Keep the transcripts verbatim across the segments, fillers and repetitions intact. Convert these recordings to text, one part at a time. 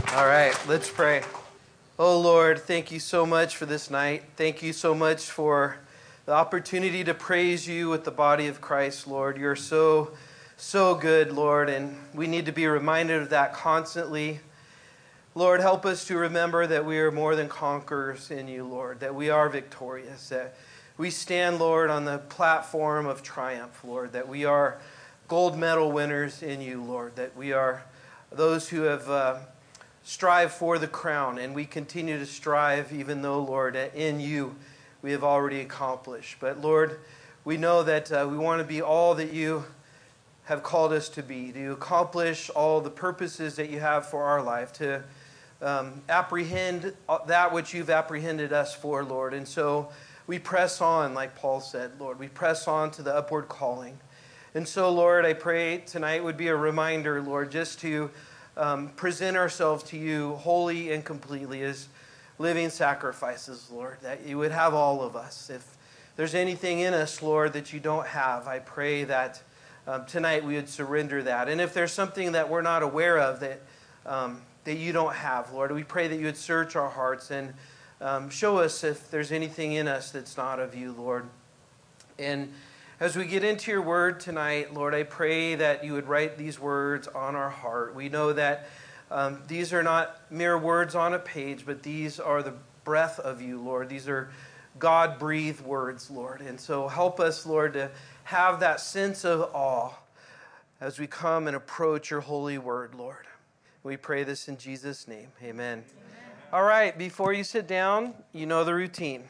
All right, let's pray. Oh Lord, thank you so much for this night. Thank you so much for the opportunity to praise you with the body of Christ, Lord. You're so, so good, Lord, and we need to be reminded of that constantly. Lord, help us to remember that we are more than conquerors in you, Lord, that we are victorious, that we stand, Lord, on the platform of triumph, Lord, that we are gold medal winners in you, Lord, that we are those who have uh, strive for the crown, and we continue to strive even though, Lord, in you we have already accomplished. But Lord, we know that uh, we want to be all that you have called us to be, to accomplish all the purposes that you have for our life, to um, apprehend that which you've apprehended us for, Lord. And so we press on, like Paul said, Lord. We press on to the upward calling. And so, Lord, I pray tonight would be a reminder, Lord, just to Um, present ourselves to you wholly and completely as living sacrifices, Lord, that you would have all of us. If there's anything in us, Lord, that you don't have, I pray that um, tonight we would surrender that. And if there's something that we're not aware of that um, that you don't have, Lord, we pray that you would search our hearts and um, show us if there's anything in us that's not of you, Lord. And as we get into your word tonight, Lord, I pray that you would write these words on our heart. We know that um, these are not mere words on a page, but these are the breath of you, Lord. These are God-breathed words, Lord. And so help us, Lord, to have that sense of awe as we come and approach your holy word, Lord. We pray this in Jesus' name. Amen. Amen. All right, before you sit down, you know the routine.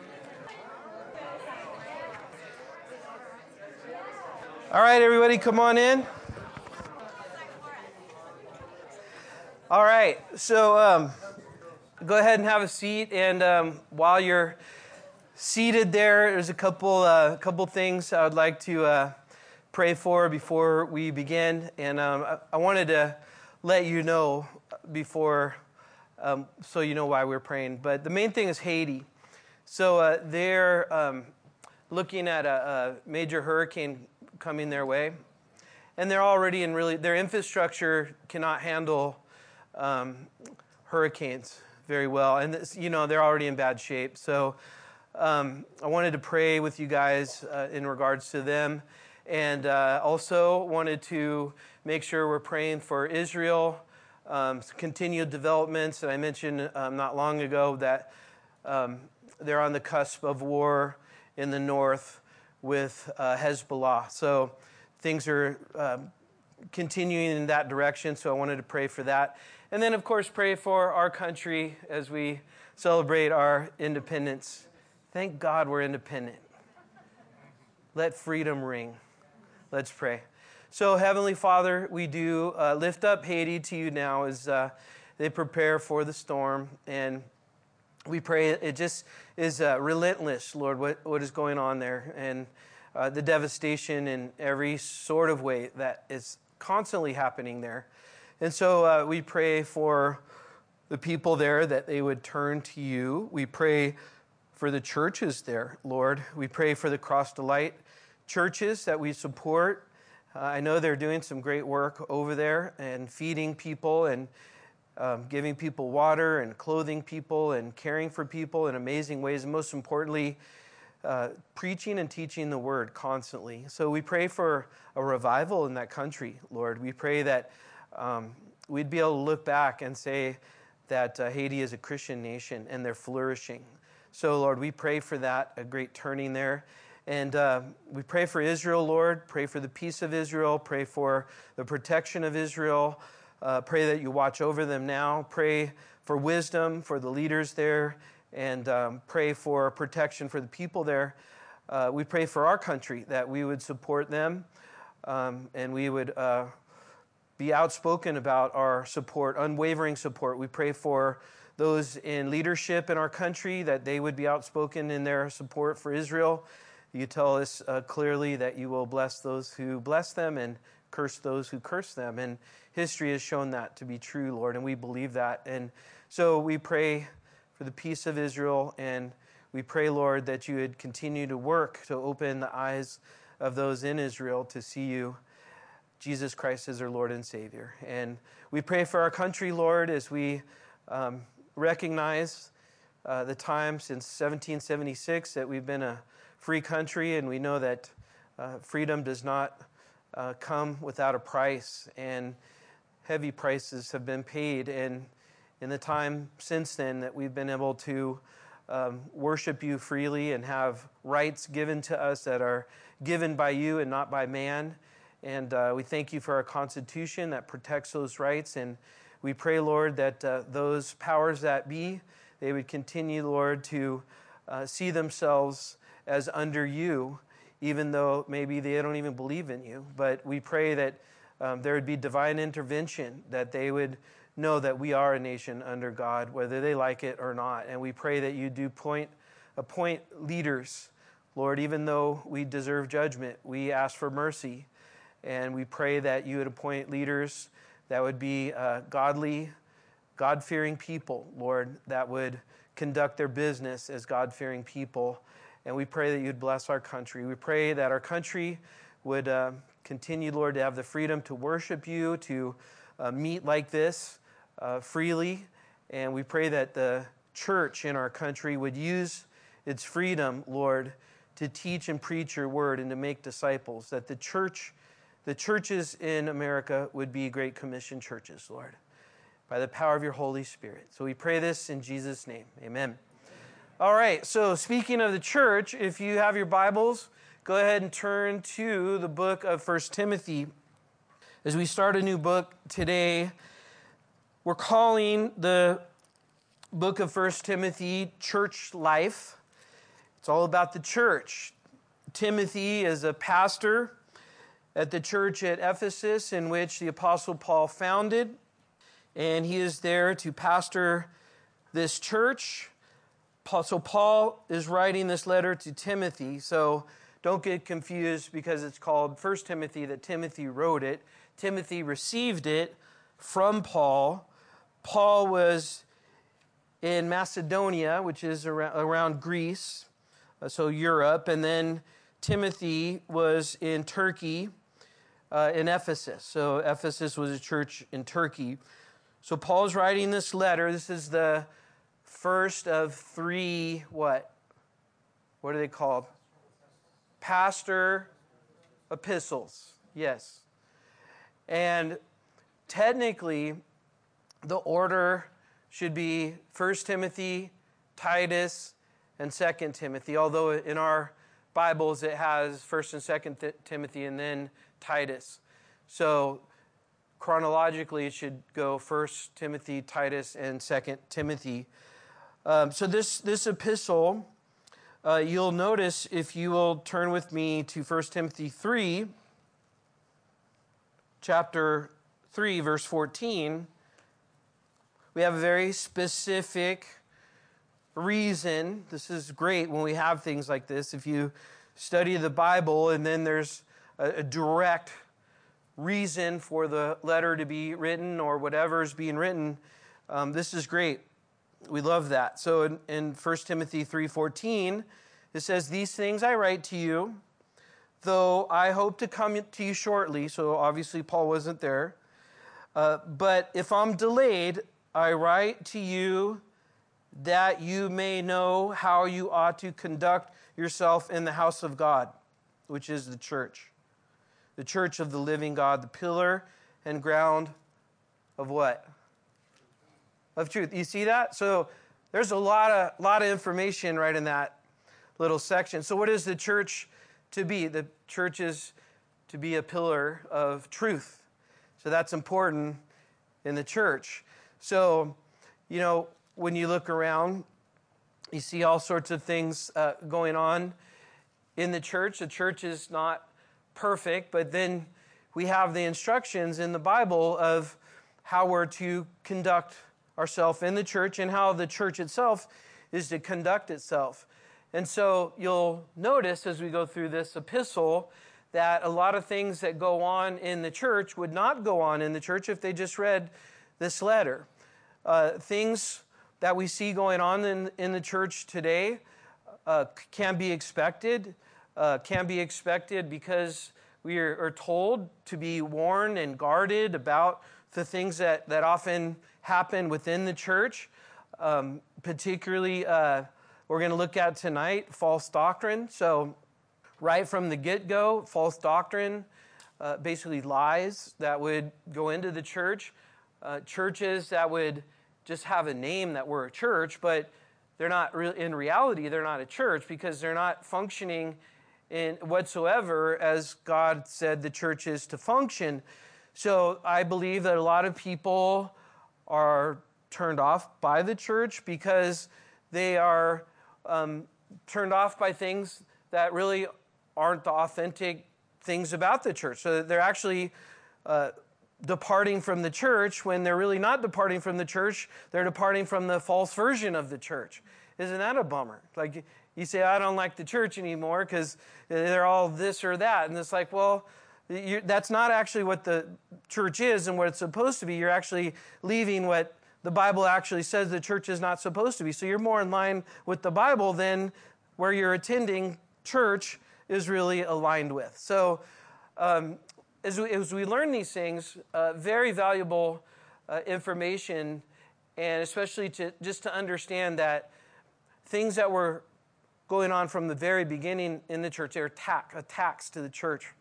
All right, everybody, come on in. All right, so um, go ahead and have a seat. And um, while you're seated there, there's a couple uh, couple things I would like to uh, pray for before we begin. And um, I, I wanted to let you know before, um, so you know why we're praying. But the main thing is Haiti. So uh, they're um, looking at a, a major hurricane coming their way. And they're already in really, their infrastructure cannot handle um, hurricanes very well. And, this, you know, they're already in bad shape. So um, I wanted to pray with you guys uh, in regards to them. And uh, also wanted to make sure we're praying for Israel, um, continued developments. And I mentioned um, not long ago that um, they're on the cusp of war in the north with uh, Hezbollah. So things are uh, continuing in that direction, so I wanted to pray for that. And then, of course, pray for our country as we celebrate our independence. Thank God we're independent. Let freedom ring. Let's pray. So, Heavenly Father, we do uh, lift up Haiti to you now as uh, they prepare for the storm. And we pray it just is uh, relentless, Lord, what, what is going on there, and uh, the devastation in every sort of way that is constantly happening there. And so uh, we pray for the people there that they would turn to you. We pray for the churches there, Lord. We pray for the Cross to Light churches that we support. Uh, I know they're doing some great work over there and feeding people and Um, giving people water and clothing people and caring for people in amazing ways, and most importantly, uh, preaching and teaching the word constantly. So we pray for a revival in that country, Lord. We pray that um, we'd be able to look back and say that uh, Haiti is a Christian nation and they're flourishing. So, Lord, we pray for that, a great turning there. And uh, we pray for Israel, Lord. Pray for the peace of Israel. Pray for the protection of Israel. Uh, pray that you watch over them now. Pray for wisdom for the leaders there, and um, pray for protection for the people there. Uh, we pray for our country, that we would support them, um, and we would uh, be outspoken about our support, unwavering support. We pray for those in leadership in our country, that they would be outspoken in their support for Israel. You tell us uh, clearly that you will bless those who bless them and curse those who curse them. And history has shown that to be true, Lord, and we believe that. And so we pray for the peace of Israel, and we pray, Lord, that you would continue to work to open the eyes of those in Israel to see you, Jesus Christ, as their Lord and Savior. And we pray for our country, Lord, as we um, recognize uh, the time since seventeen seventy-six that we've been a free country, and we know that uh, freedom does not uh, come without a price, and heavy prices have been paid. And in the time since then that we've been able to um, worship you freely and have rights given to us that are given by you and not by man. And uh, we thank you for our Constitution that protects those rights. And we pray, Lord, that uh, those powers that be, they would continue, Lord, to uh, see themselves as under you, even though maybe they don't even believe in you. But we pray that um, there would be divine intervention, that they would know that we are a nation under God, whether they like it or not. And we pray that you do point, appoint leaders, Lord, even though we deserve judgment, we ask for mercy. And we pray that you would appoint leaders that would be uh, godly, God-fearing people, Lord, that would conduct their business as God-fearing people. And we pray that you'd bless our country. We pray that our country would uh, continue, Lord, to have the freedom to worship you, to uh, meet like this uh, freely. And we pray that the church in our country would use its freedom, Lord, to teach and preach your word and to make disciples, that the church, the churches in America would be Great Commission churches, Lord, by the power of your Holy Spirit. So we pray this in Jesus' name. Amen. All right, so speaking of the church, if you have your Bibles, go ahead and turn to the book of First Timothy. As we start a new book today, we're calling the book of First Timothy Church Life. It's all about the church. Timothy is a pastor at the church at Ephesus, in which the Apostle Paul founded, and he is there to pastor this church. So Paul is writing this letter to Timothy, so don't get confused because it's called First Timothy, that Timothy wrote it. Timothy received it from Paul. Paul was in Macedonia, which is around, around Greece, so Europe, and then Timothy was in Turkey, uh, in Ephesus. So Ephesus was a church in Turkey. So Paul's writing this letter. This is the first of three, what? What are they called? Pastor epistles. Yes. And technically, the order should be First Timothy, Titus, and Second Timothy, although in our Bibles it has First and Second Timothy and then Titus. So chronologically it should go First Timothy, Titus, and Second Timothy. Um, so this, this epistle, uh, you'll notice, if you will turn with me to First Timothy three, chapter three, verse fourteen, we have a very specific reason. This is great when we have things like this. If you study the Bible and then there's a, a direct reason for the letter to be written or whatever is being written, um, this is great. We love that. So in, in First Timothy three fourteen, it says, "These things I write to you, though I hope to come to you shortly." So obviously Paul wasn't there. Uh, "but if I'm delayed, I write to you that you may know how you ought to conduct yourself in the house of God," which is the church. The church of the living God, the pillar and ground of what? Of truth. You see that? So there's a lot of lot of information right in that little section. So what is the church to be? The church is to be a pillar of truth. So that's important in the church. So, you know, when you look around, you see all sorts of things uh, going on in the church. The church is not perfect, but then we have the instructions in the Bible of how we're to conduct ourselves in the church and how the church itself is to conduct itself. And so you'll notice as we go through this epistle that a lot of things that go on in the church would not go on in the church if they just read this letter. Uh, things that we see going on in, in the church today uh, can be expected, uh, can be expected because we are, are told to be warned and guarded about the things that, that often happen within the church, um, particularly uh, we're going to look at tonight, false doctrine. So right from the get-go, false doctrine, uh, basically lies that would go into the church, uh, churches that would just have a name that we're a church, but they're not re- in reality, they're not a church because they're not functioning in whatsoever as God said the church is to function. So I believe that a lot of people are turned off by the church because they are um, turned off by things that really aren't the authentic things about the church. So they're actually uh, departing from the church when they're really not departing from the church. They're departing from the false version of the church. Isn't that a bummer? Like you say, I don't like the church anymore because they're all this or that. And it's like, well, you, that's not actually what the church is and what it's supposed to be. You're actually leaving what the Bible actually says the church is not supposed to be. So you're more in line with the Bible than where you're attending church is really aligned with. So um, as, we, as we learn these things, uh, very valuable uh, information, and especially to just to understand that things that were going on from the very beginning in the church, they're attack, attacks to the church,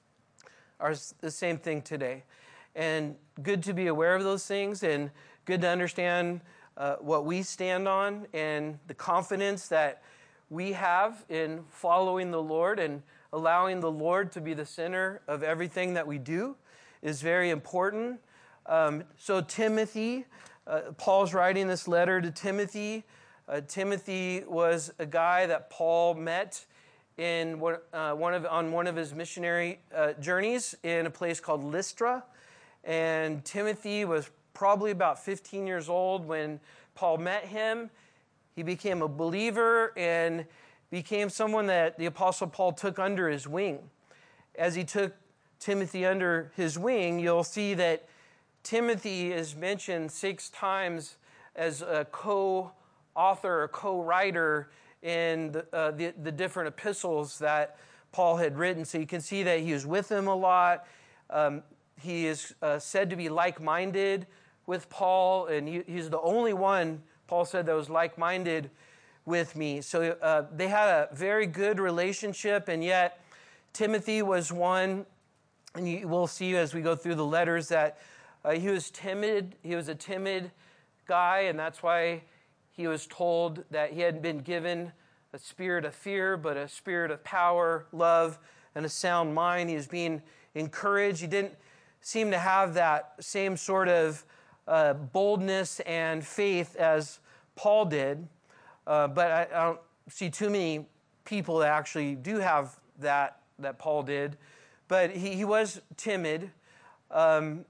are the same thing today. And good to be aware of those things and good to understand uh, what we stand on and the confidence that we have in following the Lord and allowing the Lord to be the center of everything that we do is very important. Um, so Timothy, uh, Paul's writing this letter to Timothy. Uh, Timothy was a guy that Paul met in one, uh, one of on one of his missionary uh, journeys in a place called Lystra. And Timothy was probably about fifteen years old when Paul met him. He became a believer and became someone that the Apostle Paul took under his wing. As he took Timothy under his wing, you'll see that Timothy is mentioned six times as a co-author or co-writer in the, uh, the, the different epistles that Paul had written. So you can see that he was with him a lot. Um, he is uh, said to be like-minded with Paul, and he, he's the only one, Paul said, that was like-minded with me. So uh, they had a very good relationship, and yet Timothy was one, and you will see as we go through the letters that uh, he was timid. He was a timid guy, and that's why he was told that he hadn't been given a spirit of fear, but a spirit of power, love, and a sound mind. He was being encouraged. He didn't seem to have that same sort of uh, boldness and faith as Paul did. Uh, but I, I don't see too many people that actually do have that, that Paul did. But he, he was timid. Um,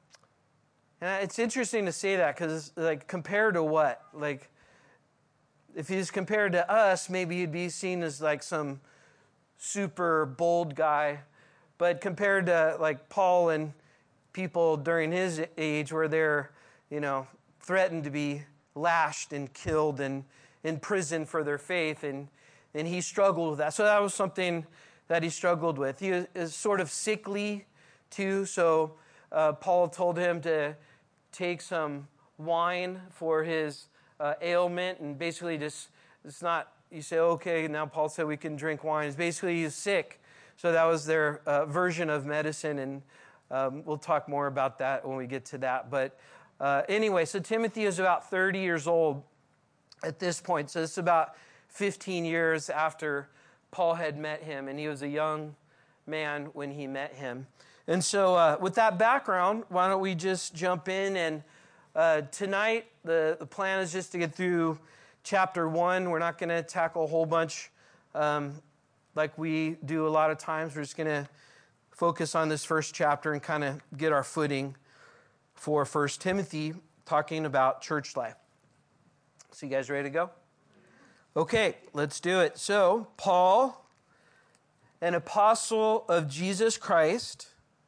and it's interesting to say that because, like, compared to what? Like, if he's compared to us, maybe he'd be seen as like some super bold guy. But compared to like Paul and people during his age where they're, you know, threatened to be lashed and killed and in prison for their faith, and, and he struggled with that. So that was something that he struggled with. He is, is sort of sickly too, so uh, Paul told him to take some wine for his uh, ailment, and basically just, it's not, you say, okay, now Paul said we can drink wine. It's basically he's sick. So that was their uh, version of medicine, and um, we'll talk more about that when we get to that. But uh, anyway, so Timothy is about thirty years old at this point. So it's about fifteen years after Paul had met him, and he was a young man when he met him. And so uh, with that background, why don't we just jump in? And uh, tonight, the, the plan is just to get through chapter one. We're not going to tackle a whole bunch um, like we do a lot of times. We're just going to focus on this first chapter and kind of get our footing for First Timothy, talking about church life. So you guys ready to go? Okay, let's do it. So, Paul, an apostle of Jesus Christ,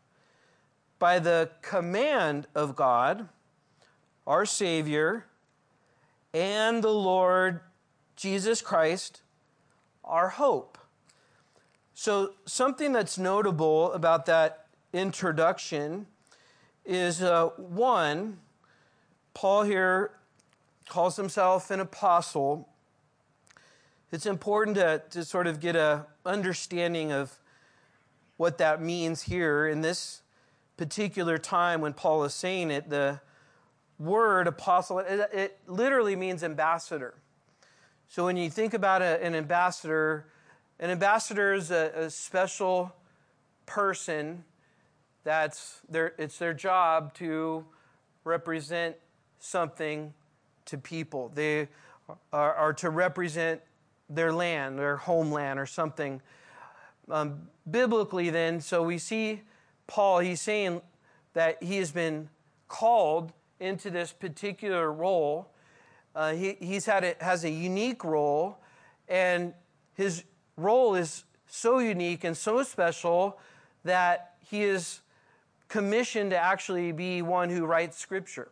by the command of God, our Savior, and the Lord Jesus Christ, our hope. So something that's notable about that introduction is uh, one, Paul here calls himself an apostle. It's important to, to sort of get an understanding of what that means here in this particular time when Paul is saying it. The word apostle, it, it literally means ambassador. So when you think about a, an ambassador, an ambassador is a, a special person that's their, it's their job to represent something to people. They are, are to represent their land, their homeland or something. Um, biblically then, so we see Paul, he's saying that he has been called into this particular role. Uh, he he's had a, has a unique role, and his role is so unique and so special that he is commissioned to actually be one who writes Scripture.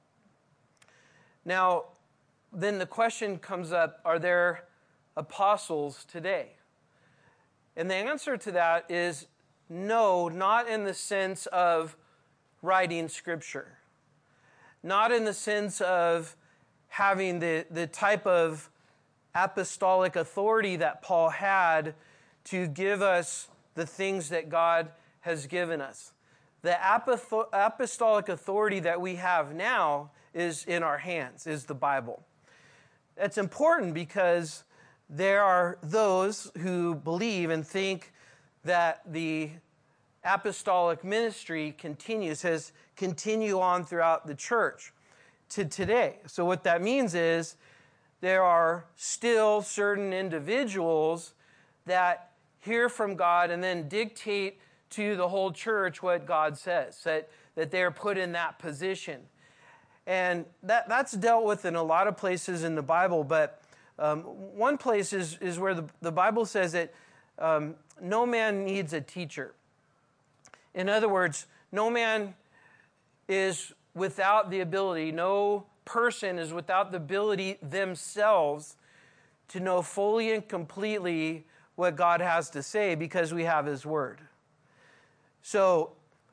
Now, then the question comes up, are there apostles today? And the answer to that is no, not in the sense of writing Scripture. Not in the sense of having the, the type of apostolic authority that Paul had to give us the things that God has given us. The apostolic authority that we have now is in our hands, is the Bible. That's important because there are those who believe and think that the apostolic ministry continues, has continued on throughout the church to today. So what that means is there are still certain individuals that hear from God and then dictate to the whole church what God says, that, that they're put in that position. And that, that's dealt with in a lot of places in the Bible, but um, one place is, is where the, the Bible says that um, no man needs a teacher. In other words, no man is without the ability, no person is without the ability themselves to know fully and completely what God has to say because we have His Word. So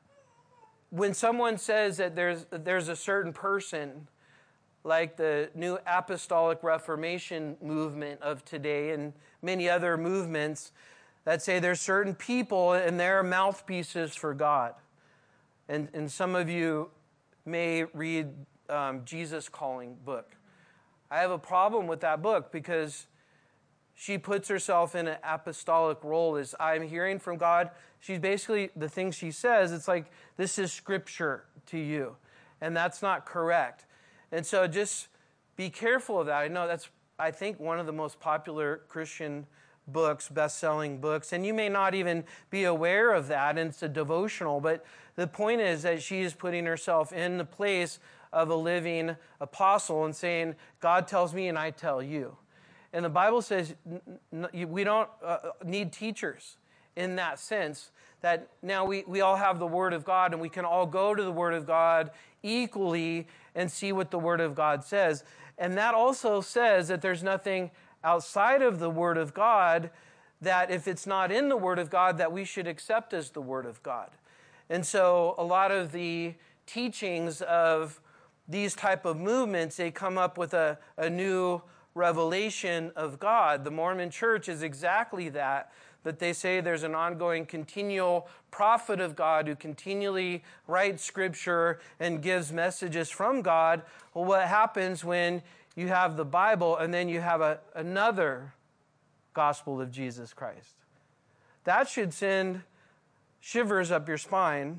when someone says that there's, there's a certain person, like the New Apostolic Reformation movement of today and many other movements that say there's certain people and they're mouthpieces for God. And, and some of you may read um, Jesus Calling book. I have a problem with that book because she puts herself in an apostolic role as I'm hearing from God. She's basically, the things she says, it's like, this is Scripture to you. And that's not correct. And so just be careful of that. I know that's, I think, one of the most popular Christian books, best-selling books. And you may not even be aware of that, and it's a devotional. But the point is that she is putting herself in the place of a living apostle and saying, God tells me and I tell you. And the Bible says we don't uh, need teachers in that sense, that now we, we all have the Word of God and we can all go to the Word of God equally and see what the Word of God says. And that also says that there's nothing outside of the Word of God that if it's not in the Word of God that we should accept as the Word of God. And so a lot of the teachings of these type of movements, they come up with a, a new revelation of God. The Mormon Church is exactly that, that they say there's an ongoing continual prophet of God who continually writes Scripture and gives messages from God. Well, what happens when you have the Bible and then you have a, another gospel of Jesus Christ? That should send shivers up your spine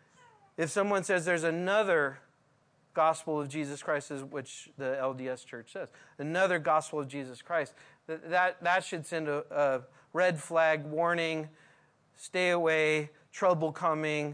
if someone says there's another gospel of Jesus Christ, which the L D S Church says. Another gospel of Jesus Christ. That, that should send a, a red flag warning, stay away, trouble coming,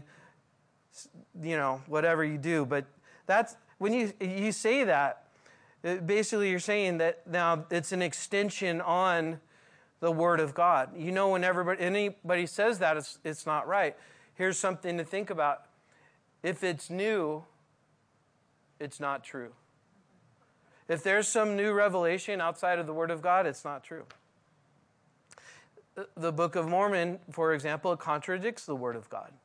you know, whatever you do. But that's, when you, you say that, it, basically you're saying that now it's an extension on the Word of God. You know, when everybody, anybody says that, it's, it's not right. Here's something to think about. If it's new, it's not true. If there's some new revelation outside of the Word of God, it's not true. The Book of Mormon, for example, it contradicts the Word of God.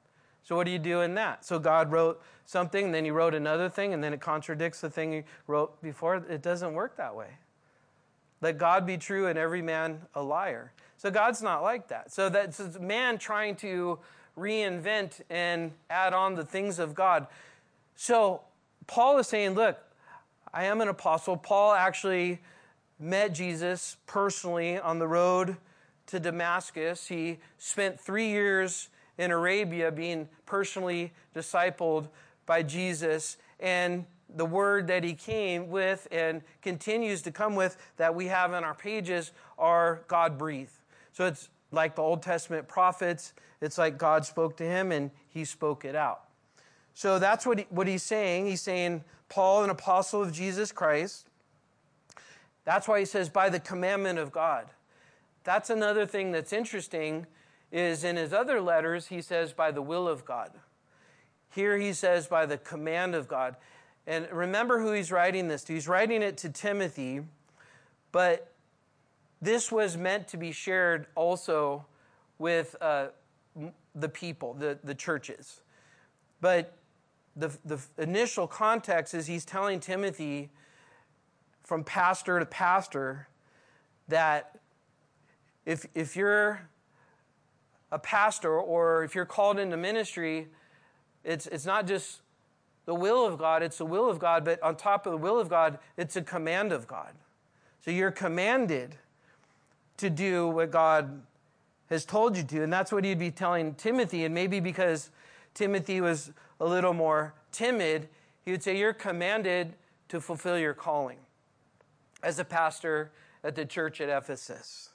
So what do you do in that? So God wrote something, then he wrote another thing, and then it contradicts the thing he wrote before. It doesn't work that way. Let God be true and every man a liar. So God's not like that. So that's man trying to reinvent and add on the things of God. So Paul is saying, look, I am an apostle. Paul actually met Jesus personally on the road to Damascus. He spent three years in Arabia being personally discipled by Jesus. And the word that he came with and continues to come with that we have in our pages are God-breathed. So it's like the Old Testament prophets. It's like God spoke to him and he spoke it out. So that's what he, what he's saying. He's saying, Paul, an apostle of Jesus Christ. That's why he says, by the commandment of God. That's another thing that's interesting is in his other letters, he says, by the will of God. Here he says, by the command of God. And remember who he's writing this to. He's writing it to Timothy, but this was meant to be shared also with uh, the people, the, the churches. But the, the initial context is he's telling Timothy from pastor to pastor that if, if you're a pastor or if you're called into ministry, it's, it's not just the will of God, it's the will of God, but on top of the will of God, it's a command of God. So you're commanded to do what God has told you to, and that's what he'd be telling Timothy, and maybe because Timothy was a little more timid, he would say, you're commanded to fulfill your calling as a pastor at the church at Ephesus.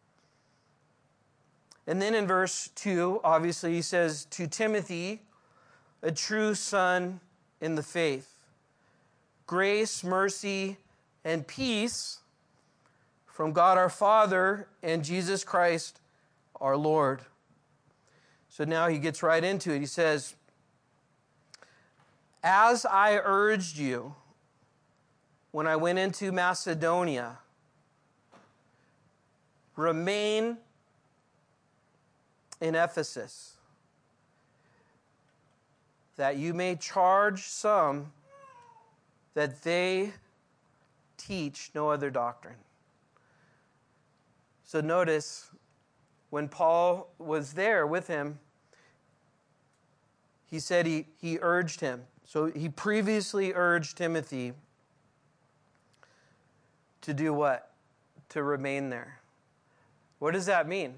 And then in verse two, obviously he says, to Timothy, a true son in the faith, grace, mercy, and peace from God our Father and Jesus Christ our Lord. So now he gets right into it. He says, as I urged you when I went into Macedonia, remain in Ephesus, that you may charge some that they teach no other doctrine. So notice, when Paul was there with him, he said he, he urged him. So he previously urged Timothy to do what? To remain there. What does that mean?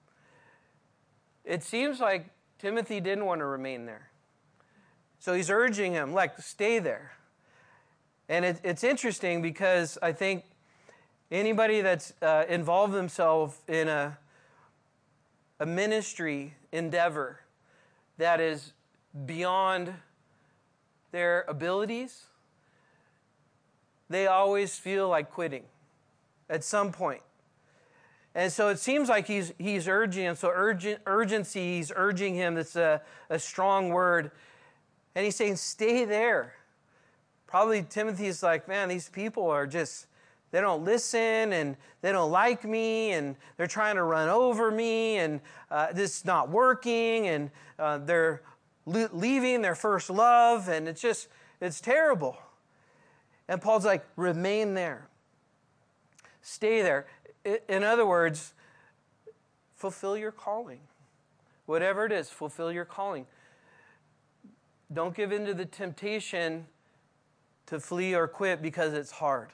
It seems like Timothy didn't want to remain there. So he's urging him, like, stay there. And it, it's interesting because I think anybody that's uh, involved themselves in a, a ministry endeavor that is beyond their abilities, they always feel like quitting at some point. And so it seems like he's he's urging him. So urgent, urgency, he's urging him. That's a, a strong word. And he's saying, stay there. Probably Timothy's like, man, these people are just, they don't listen and they don't like me and they're trying to run over me and uh, this is not working and uh, they're le- leaving their first love and it's just, it's terrible. And Paul's like, remain there. Stay there. In other words, fulfill your calling. Whatever it is, fulfill your calling. Don't give in to the temptation to flee or quit because it's hard.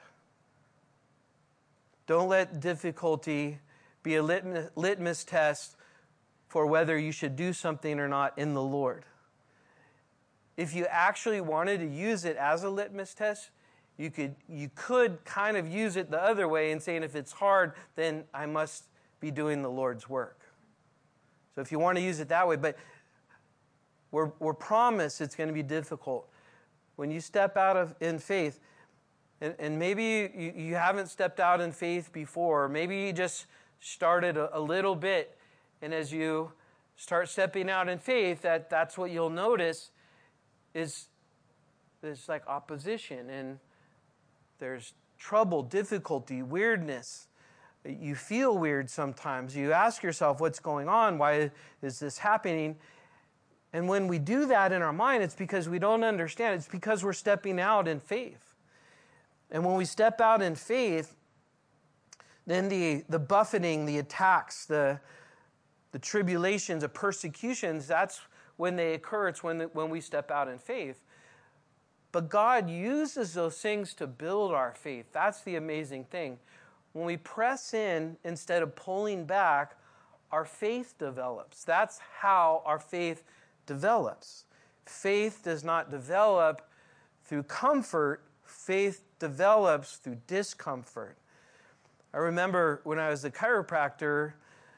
Don't let difficulty be a litmus, litmus test for whether you should do something or not in the Lord. If you actually wanted to use it as a litmus test, you could you could kind of use it the other way and saying if it's hard, then I must be doing the Lord's work. So if you want to use it that way, but we're, we're promised it's going to be difficult. When you step out of in faith, and, and maybe you, you haven't stepped out in faith before, maybe you just started a, a little bit, and as you start stepping out in faith, that, that's what you'll notice is there's like opposition, and there's trouble, difficulty, weirdness. You feel weird sometimes. You ask yourself, what's going on? Why is this happening? And when we do that in our mind, it's because we don't understand. It's because we're stepping out in faith. And when we step out in faith, then the, the buffeting, the attacks, the, the tribulations, the persecutions, that's when they occur. It's when, the, when we step out in faith. But God uses those things to build our faith. That's the amazing thing. When we press in instead of pulling back, our faith develops. That's how our faith develops. Faith does not develop through comfort. Faith develops through discomfort. I remember when I was a chiropractor,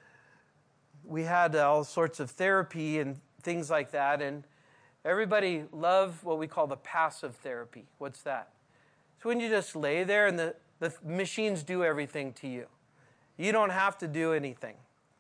we had all sorts of therapy and things like that, and everybody loved what we call the passive therapy. What's that? So when you just lay there and the, the machines do everything to you. You don't have to do anything.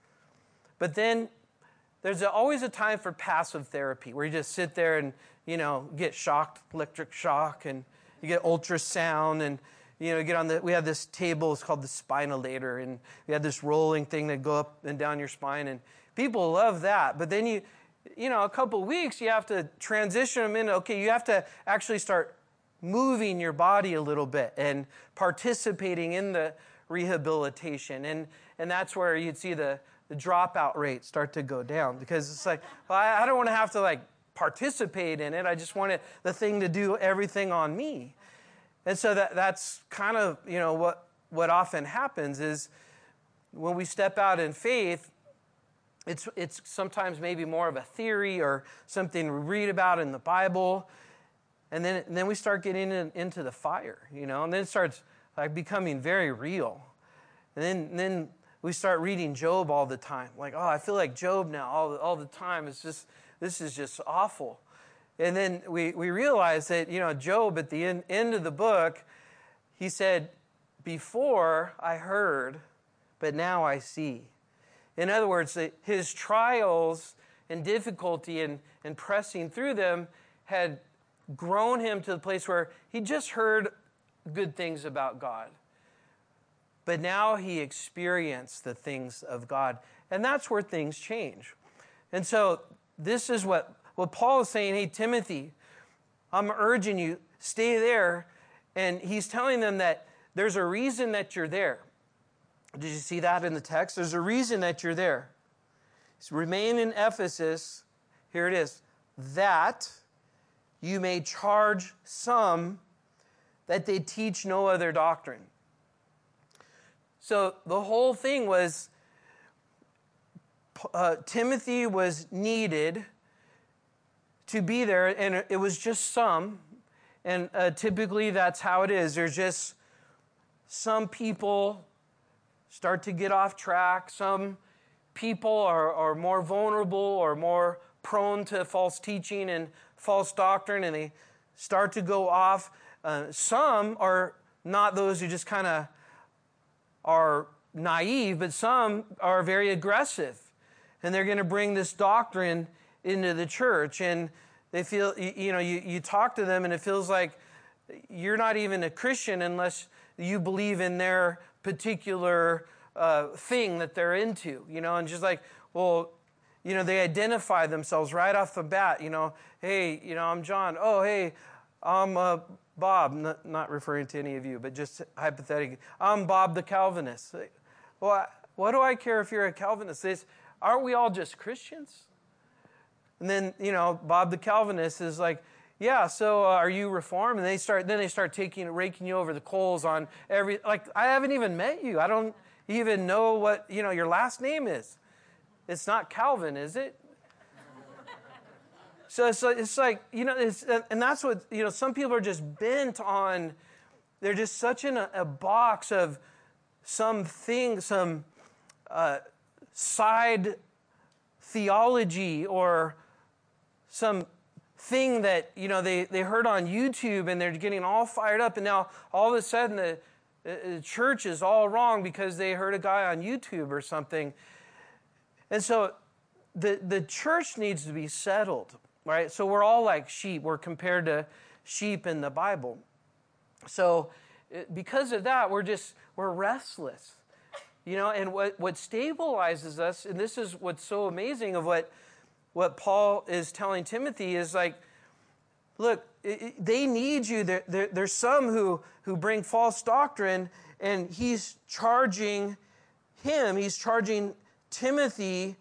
But then there's always a time for passive therapy where you just sit there and, you know, get shocked, electric shock, and you get ultrasound, and, you know, get on the, we had this table, it's called the spinalator, and we had this rolling thing that go up and down your spine, and people love that. But then you, you know, a couple of weeks, you have to transition them into, okay, you have to actually start moving your body a little bit and participating in the rehabilitation. And, and that's where you'd see the, the dropout rate start to go down, because it's like, well, I, I don't want to have to like participate in it. I just want it, the thing to do everything on me. And so that that's kind of, you know, what, what often happens is when we step out in faith, it's it's sometimes maybe more of a theory or something we read about in the Bible, and then and then we start getting in, into the fire, you know, and then it starts like becoming very real. And then and then we start reading Job all the time. Like, oh, I feel like Job now all, all the time. It's just, this is just awful. And then we, we realize that, you know, Job at the end, end of the book, he said, before I heard, but now I see. In other words, his trials and difficulty and, and pressing through them had grown him to the place where he just heard good things about God. But now he experienced the things of God. And that's where things change. And so this is what, what Paul is saying. Hey, Timothy, I'm urging you, stay there. And he's telling them that there's a reason that you're there. Did you see that in the text? There's a reason that you're there. So remain in Ephesus. Here it is. That you may charge some that they teach no other doctrine. So the whole thing was, uh, Timothy was needed to be there, and it was just some. And uh, typically that's how it is. There's just some people start to get off track. Some people are, are more vulnerable or more prone to false teaching and false doctrine, and they start to go off. Uh, some are not those who just kind of are naive, but some are very aggressive, and they're going to bring this doctrine into the church, and they feel, you, you know, you, you talk to them and it feels like you're not even a Christian unless you believe in their particular uh, thing that they're into, you know, and just like, well, you know, they identify themselves right off the bat, you know, hey, you know, I'm John. Oh, hey, I'm uh, Bob, not, not referring to any of you, but just hypothetically, I'm Bob the Calvinist. Well, what do I care if you're a Calvinist? This, aren't we all just Christians? And then, you know, Bob the Calvinist is like, yeah, so uh, are you Reformed? And they start, then they start taking, raking you over the coals on every, like, I haven't even met you. I don't even know what, you know, your last name is. It's not Calvin, is it? So it's like, it's like, you know, it's, and that's what, you know, some people are just bent on, they're just such in a, a box of something, some uh, side theology or some thing that, you know, they, they heard on YouTube, and they're getting all fired up, and now all of a sudden the, the church is all wrong because they heard a guy on YouTube or something. And so the, the church needs to be settled. Right? So we're all like sheep. We're compared to sheep in the Bible. So because of that, we're just, we're restless. You know, and what, what stabilizes us, and this is what's so amazing of what what Paul is telling Timothy is like, look, it, it, they need you. There, there, there's some who, who bring false doctrine, and he's charging him, he's charging Timothy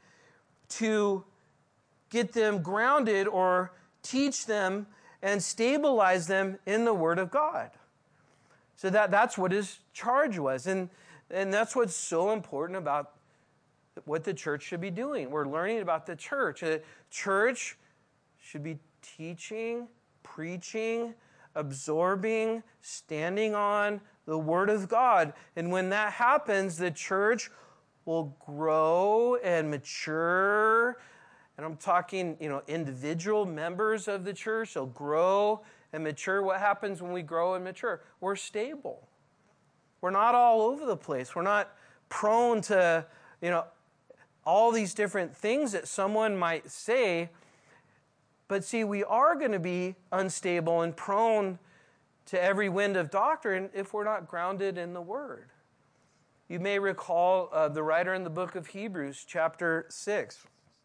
to get them grounded or teach them and stabilize them in the Word of God. So that, that's what his charge was. And, and that's what's so important about what the church should be doing. We're learning about the church. The church should be teaching, preaching, absorbing, standing on the Word of God. And when that happens, the church will grow and mature. And I'm talking, you know, individual members of the church, they'll grow and mature. What happens when we grow and mature? We're stable. We're not all over the place. We're not prone to, you know, all these different things that someone might say. But see, we are going to be unstable and prone to every wind of doctrine if we're not grounded in the Word. You may recall uh, the writer in the book of Hebrews, chapter six.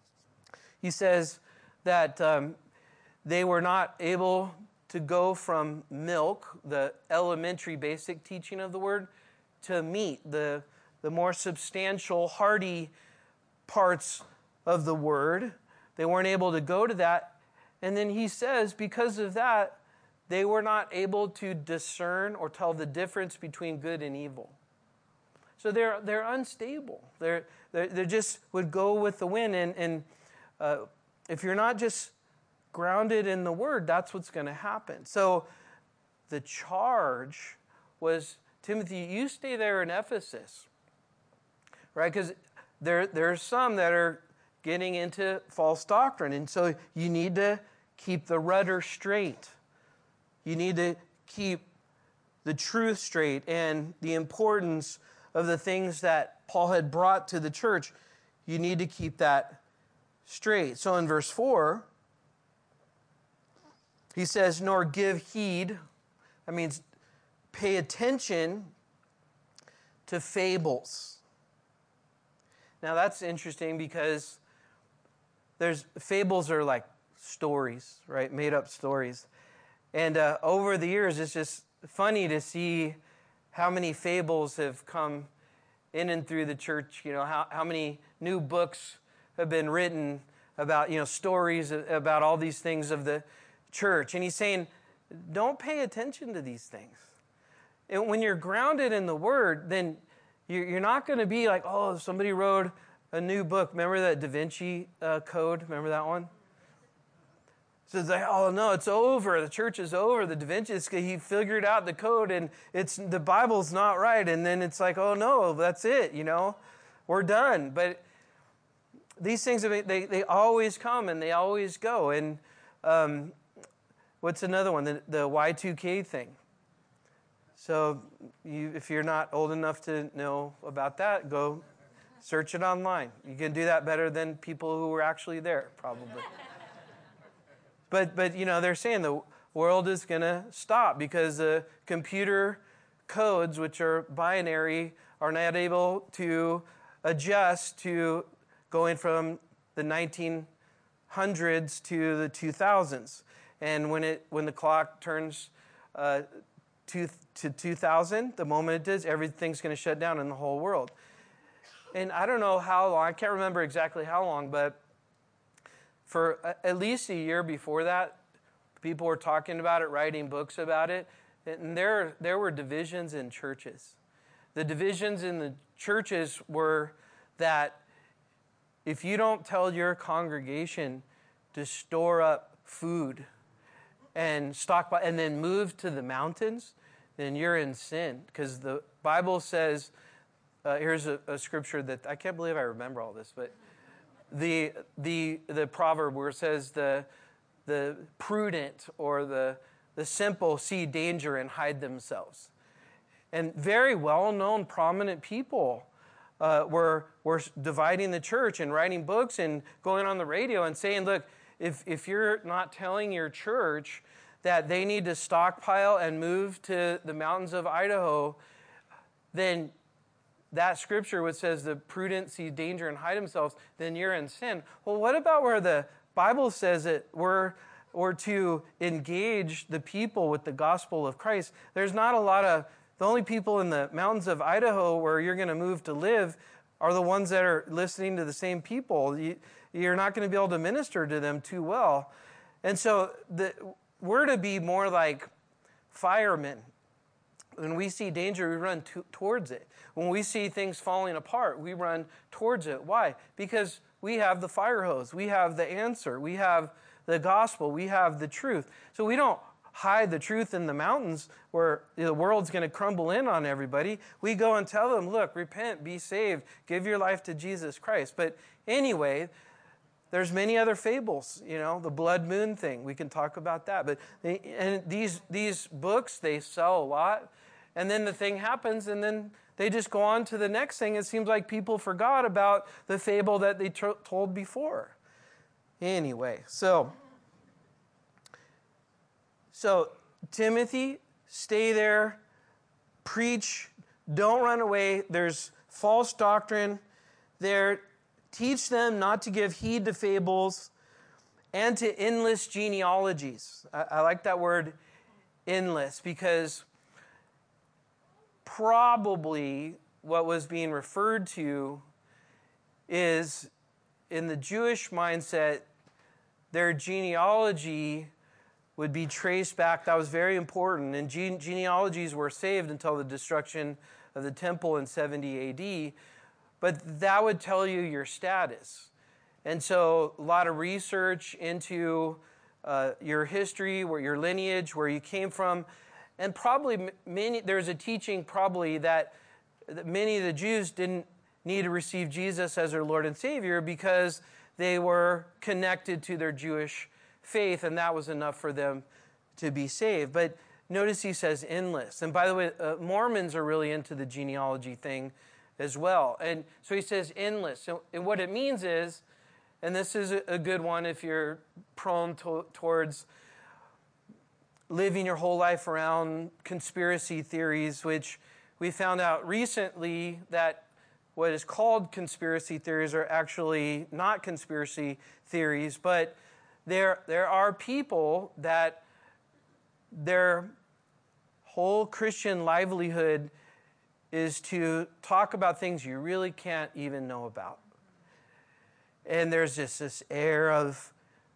He says that um, they were not able to go from milk, the elementary basic teaching of the Word, to meat, the, the more substantial, hearty parts of the Word. They weren't able to go to that. And then he says, because of that, they were not able to discern or tell the difference between good and evil. So they're they're unstable. They're, they're, they just would go with the wind. And, and uh, if you're not just grounded in the Word, that's what's going to happen. So the charge was, Timothy, you stay there in Ephesus, right? Because there, there are some that are getting into false doctrine. And so you need to keep the rudder straight. You need to keep the truth straight and the importance of the things that Paul had brought to the church. You need to keep that straight. So in verse four, he says, nor give heed. That means pay attention to fables. Now that's interesting because there's fables are like stories, right? Made up stories. And uh, over the years, it's just funny to see how many fables have come in and through the church. You know, how, how many new books have been written about, you know, stories about all these things of the church. And he's saying, don't pay attention to these things. And when you're grounded in the Word, then you're not going to be like, oh, somebody wrote a new book. Remember that Da Vinci uh, Code? Remember that one? So it's like, oh no, it's over. The church is over. The Da Vinci, he figured out the code, and it's the Bible's not right. And then it's like, oh no, that's it. You know, we're done. But these things, they they always come and they always go. And um, what's another one? The, the Y two K thing. So you, if you're not old enough to know about that, go search it online. You can do that better than people who were actually there, probably. But, but you know, they're saying the world is going to stop because the computer codes, which are binary, are not able to adjust to going from the nineteen hundreds to the two thousands. And when it when the clock turns uh, to, to two thousand, the moment it does, everything's going to shut down in the whole world. And I don't know how long, I can't remember exactly how long, but for at least a year before that, people were talking about it, writing books about it, and there, there were divisions in churches. The divisions in the churches were that if you don't tell your congregation to store up food and stockpile and then move to the mountains, then you're in sin. Because the Bible says, uh, here's a, a scripture that I can't believe I remember all this, but The the the proverb where it says the the prudent or the the simple see danger and hide themselves, and very well known prominent people uh, were were dividing the church and writing books and going on the radio and saying, look, if if you're not telling your church that they need to stockpile and move to the mountains of Idaho, then that scripture which says the prudent see danger and hide themselves, then you're in sin. Well, what about where the Bible says that we're or to engage the people with the gospel of Christ? There's not a lot of, the only people in the mountains of Idaho where you're going to move to live are the ones that are listening to the same people. You, you're not going to be able to minister to them too well. And so the, we're to be more like firemen. When we see danger, we run to, towards it. When we see things falling apart, we run towards it. Why? Because we have the fire hose. We have the answer. We have the gospel. We have the truth. So we don't hide the truth in the mountains where the world's going to crumble in on everybody. We go and tell them, look, repent, be saved, give your life to Jesus Christ. But anyway, there's many other fables, you know, the blood moon thing. We can talk about that. But they, and these these books, they sell a lot. And then the thing happens, and then they just go on to the next thing. It seems like people forgot about the fable that they t- told before. Anyway, so, so Timothy, stay there, preach, don't run away. There's false doctrine there. Teach them not to give heed to fables and to endless genealogies. I, I like that word, endless, because probably what was being referred to is, in the Jewish mindset, their genealogy would be traced back. That was very important. And gene- genealogies were saved until the destruction of the temple in seventy A D. But that would tell you your status. And so a lot of research into uh, your history, where your lineage, where you came from. And probably many, there's a teaching probably that, that many of the Jews didn't need to receive Jesus as their Lord and Savior because they were connected to their Jewish faith, and that was enough for them to be saved. But notice he says endless. And by the way, uh, Mormons are really into the genealogy thing as well. And so he says endless. So, and what it means is, and this is a good one if you're prone to, towards living your whole life around conspiracy theories, which we found out recently that what is called conspiracy theories are actually not conspiracy theories, but there, there are people that their whole Christian livelihood is to talk about things you really can't even know about. And there's just this air of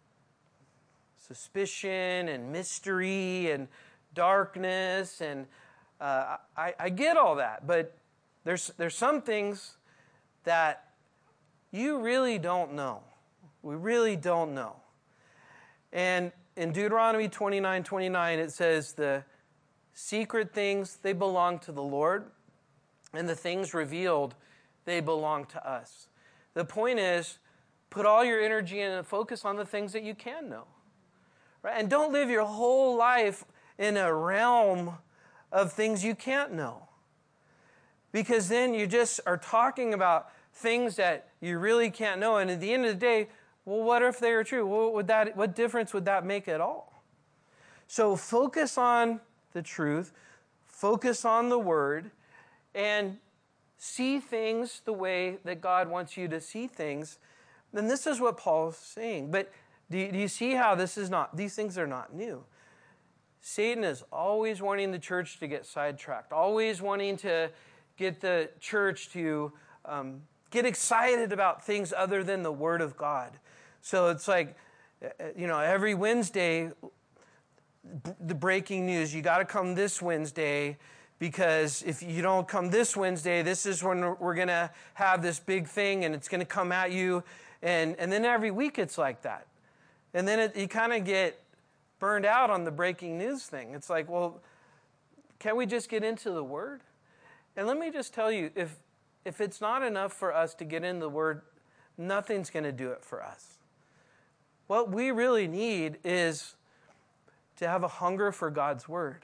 suspicion and mystery and darkness, and uh, I, I get all that, but there's there's some things that you really don't know. We really don't know. And in Deuteronomy twenty-nine twenty-nine, it says the secret things, they belong to the Lord, and the things revealed, they belong to us. The point is, put all your energy and focus on the things that you can know. Right? And don't live your whole life in a realm of things you can't know. Because then you just are talking about things that you really can't know. And at the end of the day, well, what if they are true? What would that, what difference would that make at all? So focus on the truth, focus on the Word, and see things the way that God wants you to see things. And this is what Paul's saying. But do you, do you see how this is not, these things are not new? Satan is always wanting the church to get sidetracked, always wanting to get the church to um, get excited about things other than the Word of God. So it's like, you know, every Wednesday, b- the breaking news, you got to come this Wednesday, because if you don't come this Wednesday, this is when we're going to have this big thing, and it's going to come at you. And, and then every week it's like that. And then it, you kind of get burned out on the breaking news thing. It's like, well, can we just get into the Word? And let me just tell you, if if it's not enough for us to get into the Word, nothing's going to do it for us. What we really need is to have a hunger for God's Word.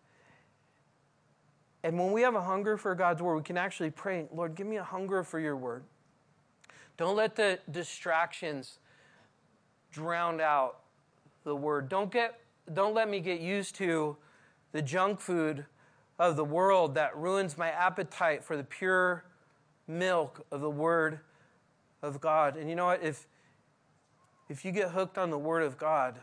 And when we have a hunger for God's Word, we can actually pray, Lord, give me a hunger for your Word. Don't let the distractions drown out the Word. Don't get, don't let me get used to the junk food of the world that ruins my appetite for the pure milk of the Word of God. And you know what? If, if you get hooked on the Word of God,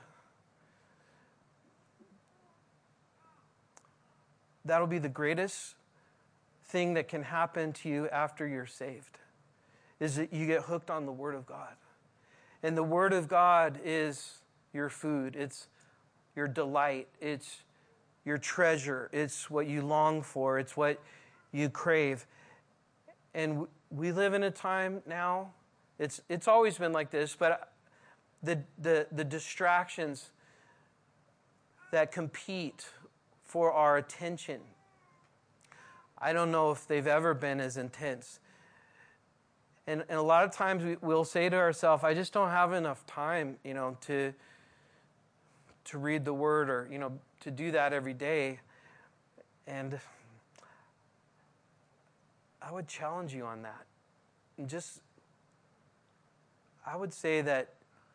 that'll be the greatest thing that can happen to you after you're saved, is that you get hooked on the Word of God. And the Word of God is your food. It's your delight. It's your treasure. It's what you long for. It's what you crave. And we live in a time now, it's it's always been like this, but the the, the distractions that compete for our attention, I don't know if they've ever been as intense. And, and a lot of times we, we'll say to ourselves, I just don't have enough time, you know, to to read the Word, or, you know, to do that every day. And I would challenge you on that. And just, I would say that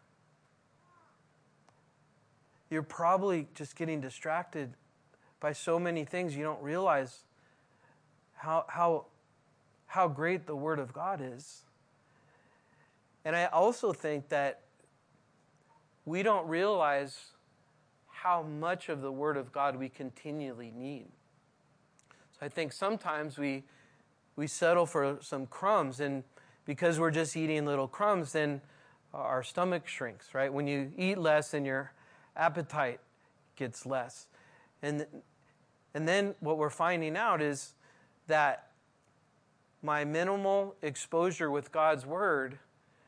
you're probably just getting distracted by so many things you don't realize how how how great the Word of God is. And I also think that we don't realize how much of the Word of God we continually need. So I think sometimes we we settle for some crumbs, and because we're just eating little crumbs, then our stomach shrinks, right? When you eat less, then your appetite gets less. And and then what we're finding out is that my minimal exposure with God's Word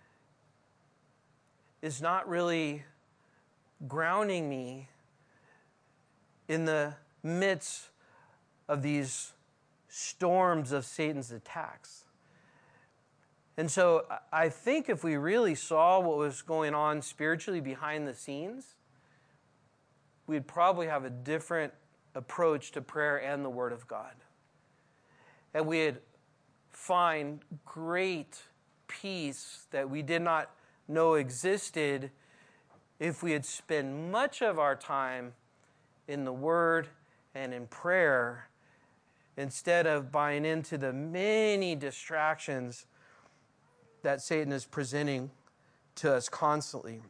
is not really grounding me in the midst of these storms of Satan's attacks. And so I think if we really saw what was going on spiritually behind the scenes, we'd probably have a different approach to prayer and the Word of God. And we'd find great peace that we did not know existed if we had spent much of our time in the Word and in prayer, instead of buying into the many distractions that Satan is presenting to us constantly.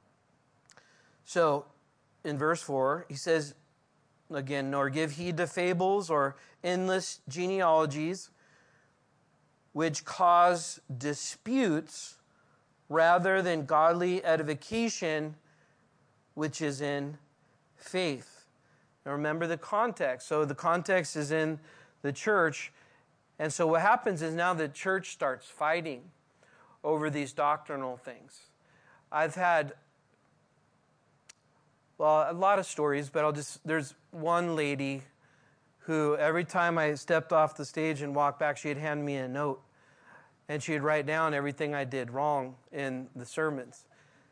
So, in verse four, he says, again, nor give heed to fables or endless genealogies, which cause disputes rather than godly edification, which is in faith. Now remember the context. So the context is in the church. And so what happens is now the church starts fighting over these doctrinal things. I've had, well, a lot of stories, but I'll just, there's one lady who every time I stepped off the stage and walked back, she'd hand me a note. And she'd write down everything I did wrong in the sermons.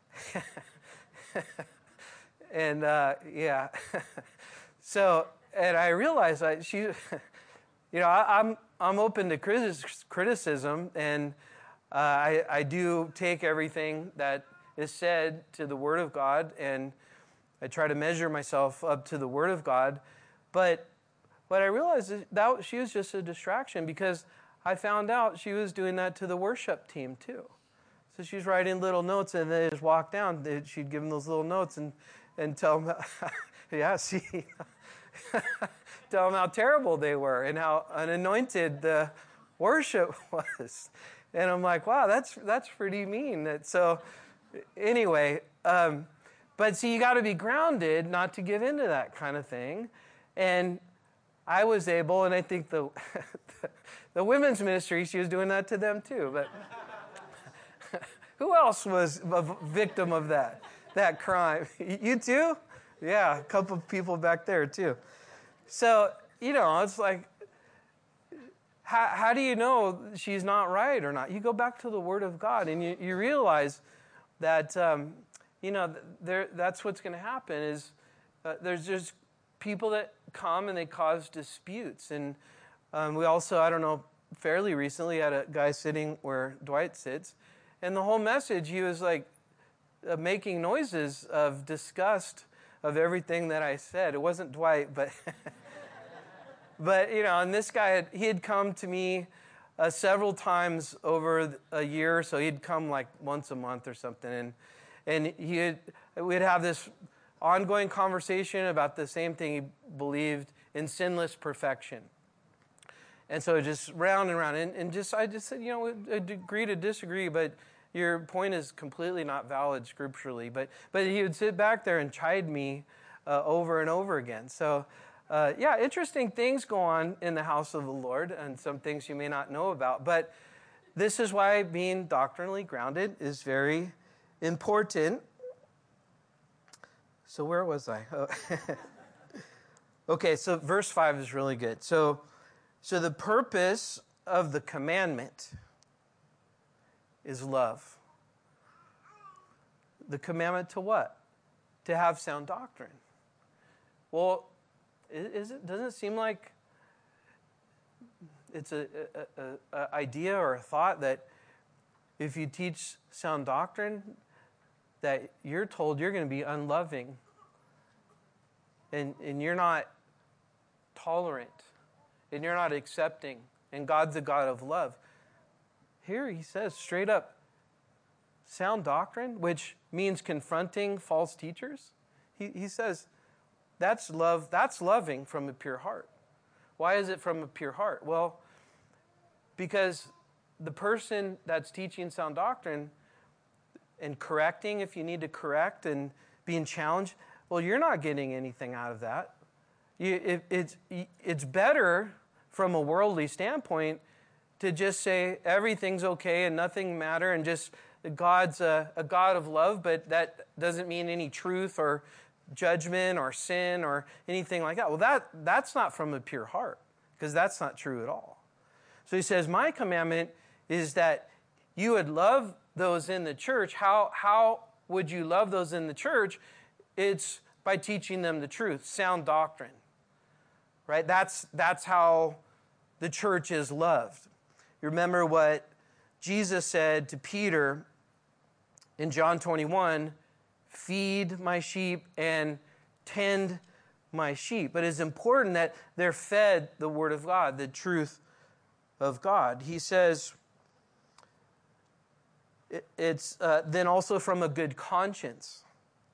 and, uh, yeah. So, and I realized that she, you know, I, I'm I'm open to criticism, and uh, I I do take everything that is said to the Word of God, and I try to measure myself up to the Word of God. But what I realized is that she was just a distraction, because I found out she was doing that to the worship team too. So she's writing little notes, and they just walk down. She'd give them those little notes and and tell them, yeah, see. Tell them how terrible they were and how unanointed the worship was. And I'm like, wow, that's that's pretty mean. That, so anyway, um, but see, you got to be grounded not to give into that kind of thing. And I was able, and I think the the women's ministry, she was doing that to them too. But who else was a victim of that, that crime? You too? Yeah, a couple of people back there too. So, you know, it's like, how, how do you know she's not right or not? You go back to the Word of God, and you, you realize that, um, you know, there, that's what's going to happen is uh, there's just people that come and they cause disputes. And um, we also, I don't know, fairly recently had a guy sitting where Dwight sits, and the whole message, he was like uh, making noises of disgust of everything that I said. It wasn't Dwight, but, but you know, and this guy, had, he had come to me uh, several times over a year. So he'd come like once a month or something, and and he'd we'd have this ongoing conversation about the same thing. He believed in sinless perfection. And so just round and round. And, and just I just said, you know, I agree to disagree, but your point is completely not valid scripturally. But but he would sit back there and chide me uh, over and over again. So, uh, yeah, interesting things go on in the house of the Lord, and some things you may not know about. But this is why being doctrinally grounded is very important. So where was I? Oh. Okay, so verse five is really good. So, so the purpose of the commandment is love. The commandment to what? To have sound doctrine. Well, is it? Doesn't it seem like it's a, a, a, a idea or a thought that if you teach sound doctrine, that you're told you're going to be unloving, and and you're not tolerant, and you're not accepting, and God's a God of love. Here he says straight up, sound doctrine, which means confronting false teachers. He he says that's love, that's loving from a pure heart. Why is it from a pure heart? Well, because the person that's teaching sound doctrine and correcting, if you need to correct, and being challenged, well, you're not getting anything out of that. You, it, it's, it's better from a worldly standpoint to just say everything's okay and nothing matter, and just God's a, a God of love, but that doesn't mean any truth or judgment or sin or anything like that. Well, that that's not from a pure heart, because that's not true at all. So he says, my commandment is that you would love those in the church. How, how would you love those in the church? It's by teaching them the truth, sound doctrine. Right? That's, that's how the church is loved. You remember what Jesus said to Peter in John twenty-one, feed my sheep and tend my sheep. But it's important that they're fed the word of God, the truth of God. He says, it's uh, then also from a good conscience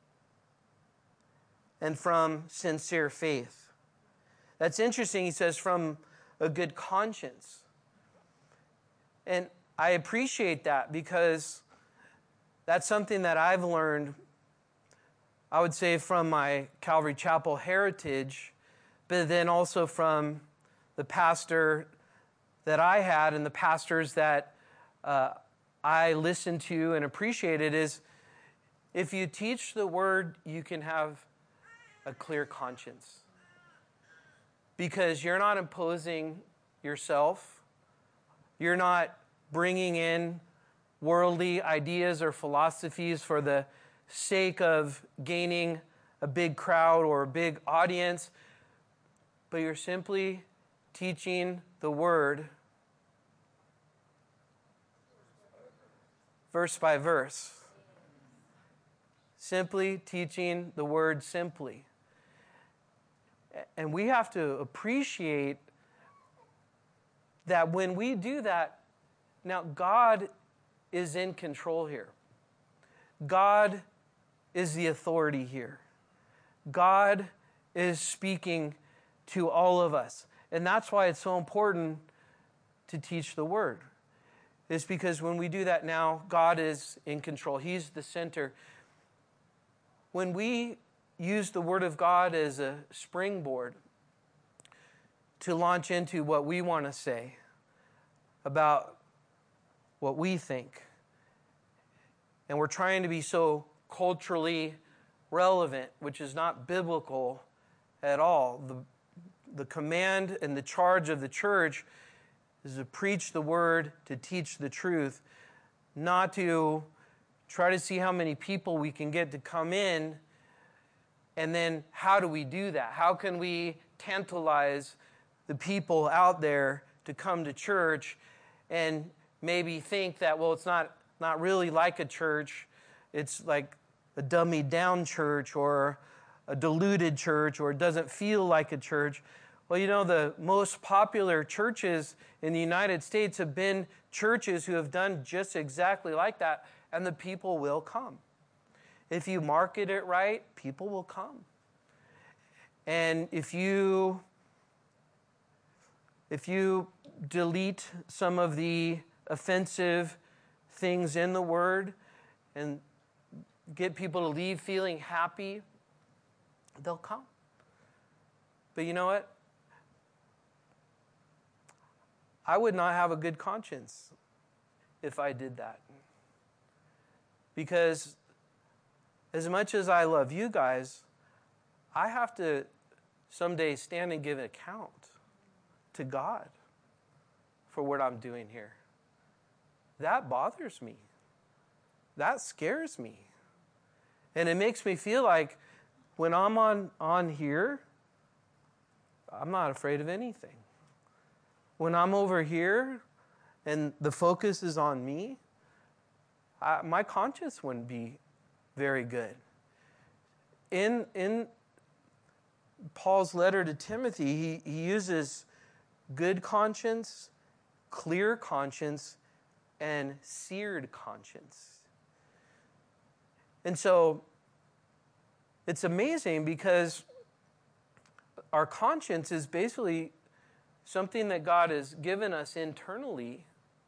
and from sincere faith. That's interesting. He says from a good conscience. And I appreciate that, because that's something that I've learned, I would say, from my Calvary Chapel heritage, but then also from the pastor that I had and the pastors that uh, I listened to and appreciated, is if you teach the word, you can have a clear conscience. Because you're not imposing yourself. You're not bringing in worldly ideas or philosophies for the sake of gaining a big crowd or a big audience, but you're simply teaching the word verse by verse. Simply teaching the word simply. And we have to appreciate that when we do that, now God is in control here. God is the authority here. God is speaking to all of us. And that's why it's so important to teach the word. It's because when we do that now, God is in control. He's the center. When we use the word of God as a springboard to launch into what we want to say about what we think, and we're trying to be so culturally relevant, which is not biblical at all. The, the command and the charge of the church is to preach the word, to teach the truth, not to try to see how many people we can get to come in, and then how do we do that? How can we tantalize the people out there to come to church and maybe think that, well, it's not not really like a church. It's like a dummied down church or a diluted church, or it doesn't feel like a church. Well, you know, the most popular churches in the United States have been churches who have done just exactly like that, and the people will come. If you market it right, people will come. And if you if you delete some of the offensive things in the Word and get people to leave feeling happy, they'll come. But you know what? I would not have a good conscience if I did that. Because as much as I love you guys, I have to someday stand and give an account to God for what I'm doing here. That bothers me. That scares me. And it makes me feel like when I'm on, on here, I'm not afraid of anything. When I'm over here and the focus is on me, I, my conscience wouldn't be very good. In, in Paul's letter to Timothy, he, he uses good conscience, clear conscience, and seared conscience. And so it's amazing because our conscience is basically something that God has given us internally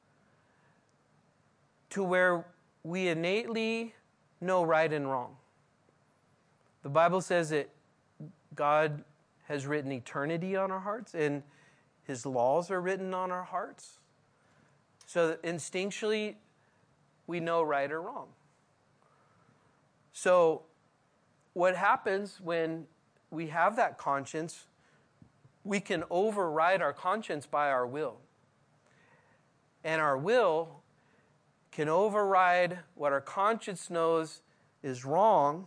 to where we innately know right and wrong. The Bible says that God has written eternity on our hearts and His laws are written on our hearts. So that instinctually we know right or wrong. So what happens when we have that conscience, we can override our conscience by our will. And our will can override what our conscience knows is wrong.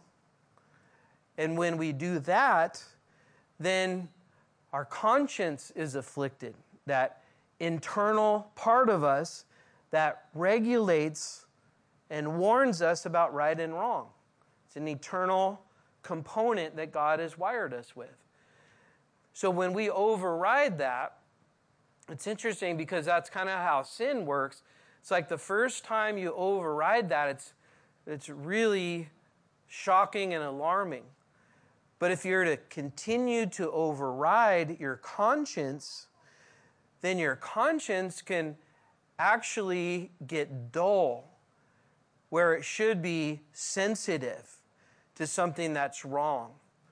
And when we do that, then our conscience is afflicted. That internal part of us that regulates and warns us about right and wrong. It's an eternal component that God has wired us with. So when we override that, it's interesting because that's kind of how sin works. It's like the first time you override that, it's, it's really shocking and alarming. But if you're to continue to override your conscience, then your conscience can actually get dull, where it should be sensitive to something that's wrong.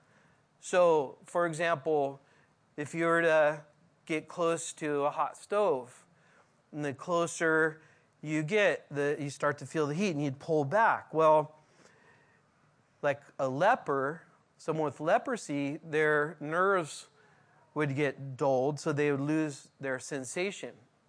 So, for example, if you were to get close to a hot stove, and the closer you get, the you start to feel the heat, and you'd pull back. Well, like a leper, someone with leprosy, their nerves would get dulled, so they would lose their sensation.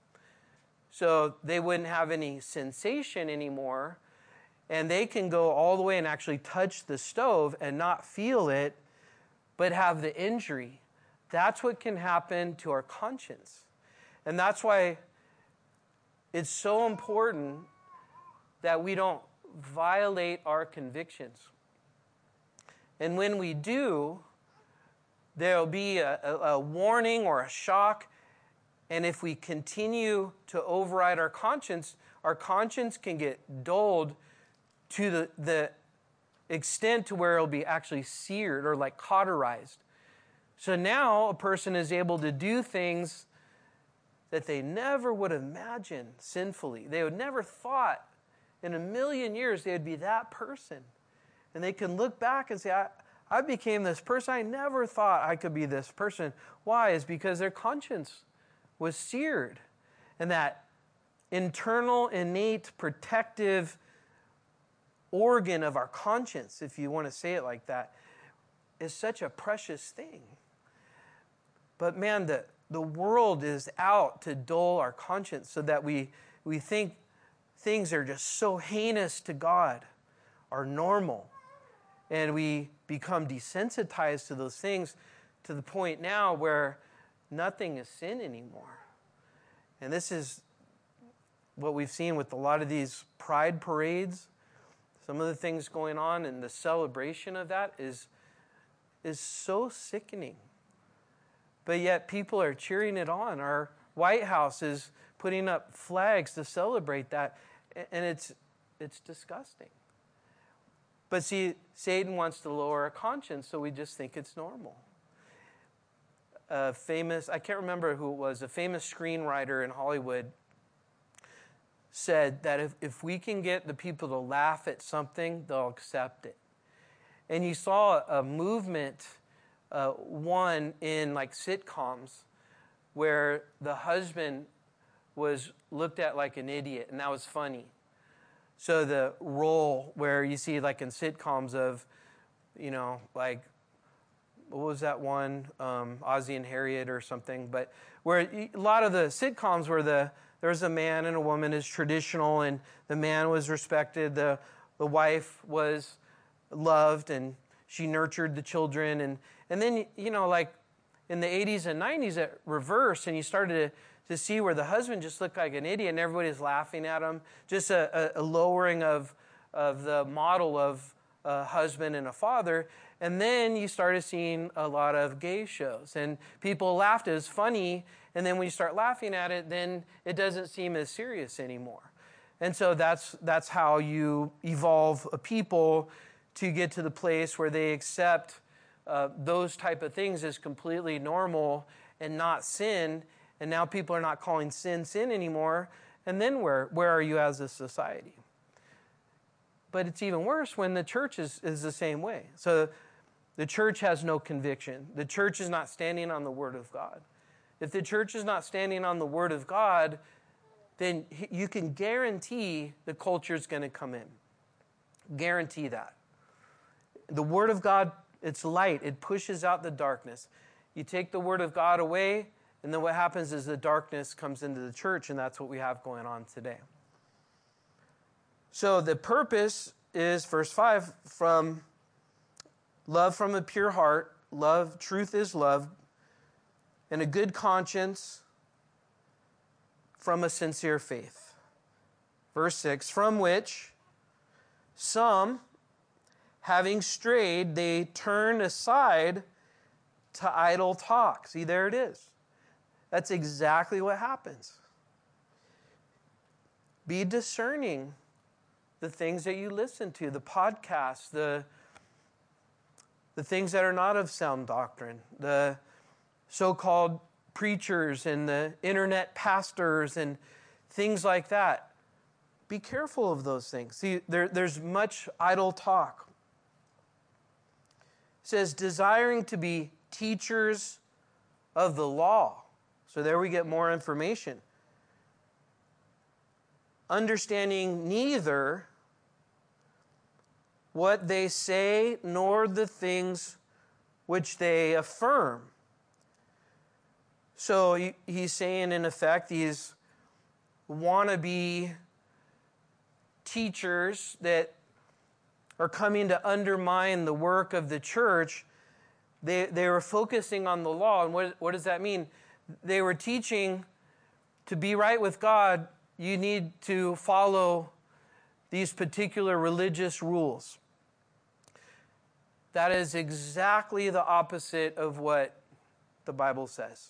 So they wouldn't have any sensation anymore, and they can go all the way and actually touch the stove and not feel it, but have the injury. That's what can happen to our conscience. And that's why it's so important that we don't violate our convictions. And when we do, there'll be a, a, a warning or a shock. And if we continue to override our conscience, our conscience can get dulled to the, the extent to where it'll be actually seared or like cauterized. So now a person is able to do things that they never would imagine sinfully. They would never thought in a million years they would be that person. And they can look back and say, I, I became this person. I never thought I could be this person. Why? It's because their conscience was seared. And that internal, innate, protective organ of our conscience, if you want to say it like that, is such a precious thing. But man, the, the world is out to dull our conscience so that we, we think things are just so heinous to God, are normal. And we become desensitized to those things to the point now where nothing is sin anymore. And this is what we've seen with a lot of these pride parades. Some of the things going on and the celebration of that is, is so sickening. but yet people are cheering it on. Our White House is putting up flags to celebrate that, and it's it's disgusting. But see, Satan wants to lower our conscience, so we just think it's normal. A famous, I can't remember who it was, a famous screenwriter in Hollywood said that if, if we can get the people to laugh at something, they'll accept it. And you saw a movement, uh, one in like sitcoms, where the husband was looked at like an idiot, and that was funny. So the role where you see like in sitcoms of, you know, like, what was that one, um, Ozzie and Harriet or something, but where a lot of the sitcoms where the there was a man and a woman is traditional, and the man was respected, the the wife was loved, and she nurtured the children, and and then, you know, like in the eighties and nineties it reversed, and you started to to see where the husband just looked like an idiot and everybody's laughing at him. Just a, a, a lowering of, of the model of a husband and a father. And then you started seeing a lot of gay shows. And people laughed. It was funny. And then when you start laughing at it, then it doesn't seem as serious anymore. And so that's, that's how you evolve a people to get to the place where they accept uh, those type of things as completely normal and not sin. And now people are not calling sin sin anymore. And then where, where are you as a society? But it's even worse when the church is, is the same way. So the church has no conviction. The church is not standing on the Word of God. If the church is not standing on the Word of God, then you can guarantee the culture is going to come in. Guarantee that. The Word of God, it's light. It pushes out the darkness. You take the Word of God away, and then what happens is the darkness comes into the church, and that's what we have going on today. So the purpose is, verse five, from love from a pure heart, love, truth is love, and a good conscience from a sincere faith. Verse six, from which some, having strayed, they turn aside to idle talk. See, there it is. That's exactly what happens. Be discerning the things that you listen to, the podcasts, the, the things that are not of sound doctrine, the so-called preachers and the internet pastors and things like that. Be careful of those things. See, there, there's much idle talk. It says, desiring to be teachers of the law. So there we get more information. Understanding neither what they say nor the things which they affirm. So he, he's saying, in effect, these wannabe teachers that are coming to undermine the work of the church, they, they were focusing on the law. And what, what does that mean? They were teaching to be right with God, you need to follow these particular religious rules. That is exactly the opposite of what the Bible says.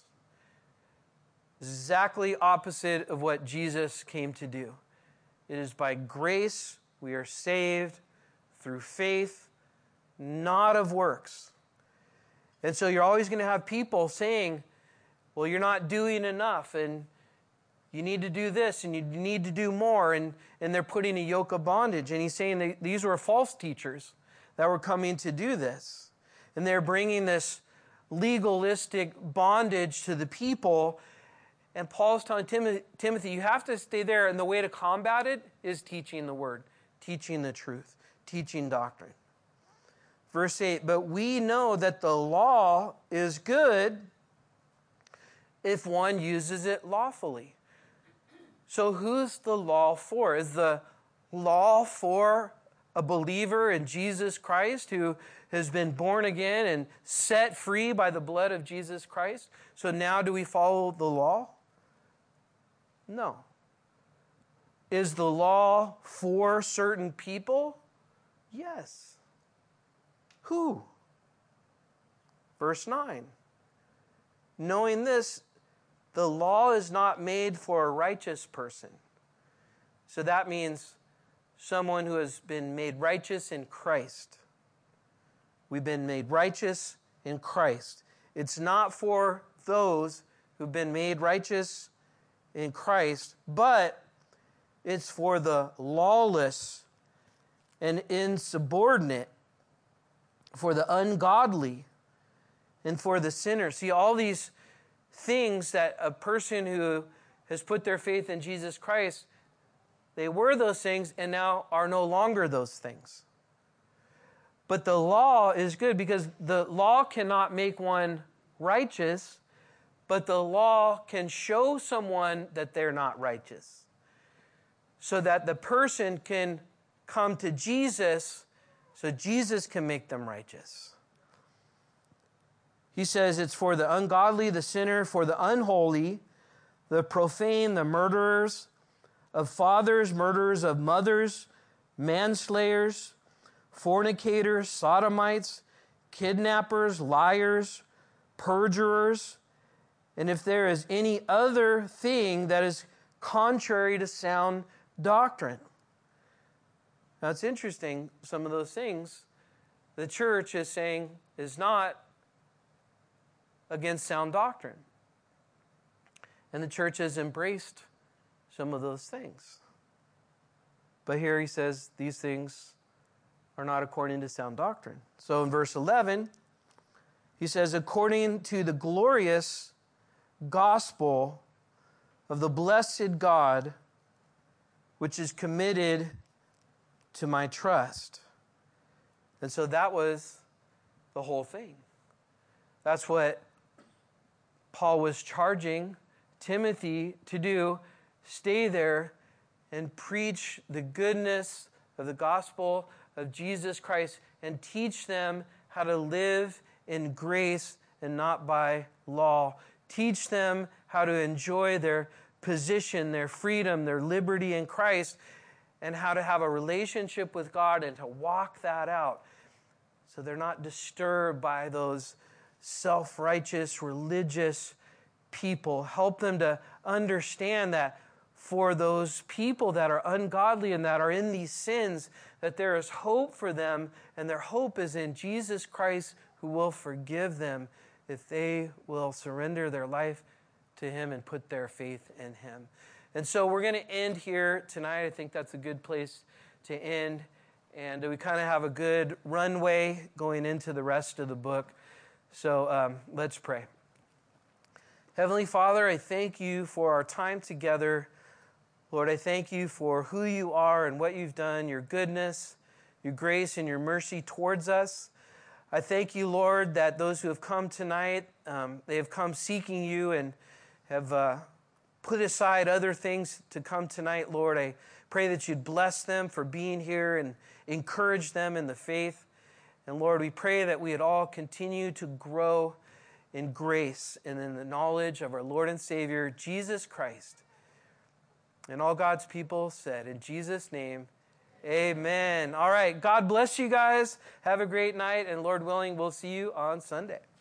Exactly opposite of what Jesus came to do. It is by grace we are saved through faith, not of works. And so you're always going to have people saying, well, you're not doing enough, and you need to do this, and you need to do more, and, and they're putting a yoke of bondage. And he's saying that these were false teachers that were coming to do this. And they're bringing this legalistic bondage to the people. And Paul's telling Tim- Timothy, you have to stay there, and the way to combat it is teaching the word, teaching the truth, teaching doctrine. Verse eight, but we know that the law is good if one uses it lawfully. So who's the law for? Is the law for a believer in Jesus Christ who has been born again and set free by the blood of Jesus Christ? So now do we follow the law? No. Is the law for certain people? Yes. Who? Verse nine. knowing this, the law is not made for a righteous person. So that means someone who has been made righteous in Christ. We've been made righteous in Christ. It's not for those who've been made righteous in Christ, but it's for the lawless and insubordinate, for the ungodly, and for the sinner. See, all these things that a person who has put their faith in Jesus Christ, they were those things and now are no longer those things. But the law is good because the law cannot make one righteous, but the law can show someone that they're not righteous, so that the person can come to Jesus, so Jesus can make them righteous. He says it's for the ungodly, the sinner, for the unholy, the profane, the murderers of fathers, murderers of mothers, manslayers, fornicators, sodomites, kidnappers, liars, perjurers, and if there is any other thing that is contrary to sound doctrine. Now it's interesting, some of those things the church is saying is not against sound doctrine. And the church has embraced some of those things. But here he says these things are not according to sound doctrine. So in verse eleven, he says, according to the glorious gospel of the blessed God, which is committed to my trust. And so that was the whole thing. That's what Paul was charging Timothy to do. Stay there and preach the goodness of the gospel of Jesus Christ and teach them how to live in grace and not by law. Teach them how to enjoy their position, their freedom, their liberty in Christ, and how to have a relationship with God and to walk that out so they're not disturbed by those self-righteous, religious people. Help them to understand that for those people that are ungodly and that are in these sins, that there is hope for them, and their hope is in Jesus Christ, who will forgive them if they will surrender their life to Him and put their faith in Him. And so we're going to end here tonight. I think that's a good place to end. And we kind of have a good runway going into the rest of the book. So um, let's pray. Heavenly Father, I thank you for our time together. Lord, I thank you for who you are and what you've done, your goodness, your grace, and your mercy towards us. I thank you, Lord, that those who have come tonight, um, they have come seeking you and have uh, put aside other things to come tonight, Lord. I pray that you'd bless them for being here and encourage them in the faith. And Lord, we pray that we would all continue to grow in grace and in the knowledge of our Lord and Savior, Jesus Christ. And all God's people said, in Jesus' name, amen. All right, God bless you guys. Have a great night, and Lord willing, we'll see you on Sunday.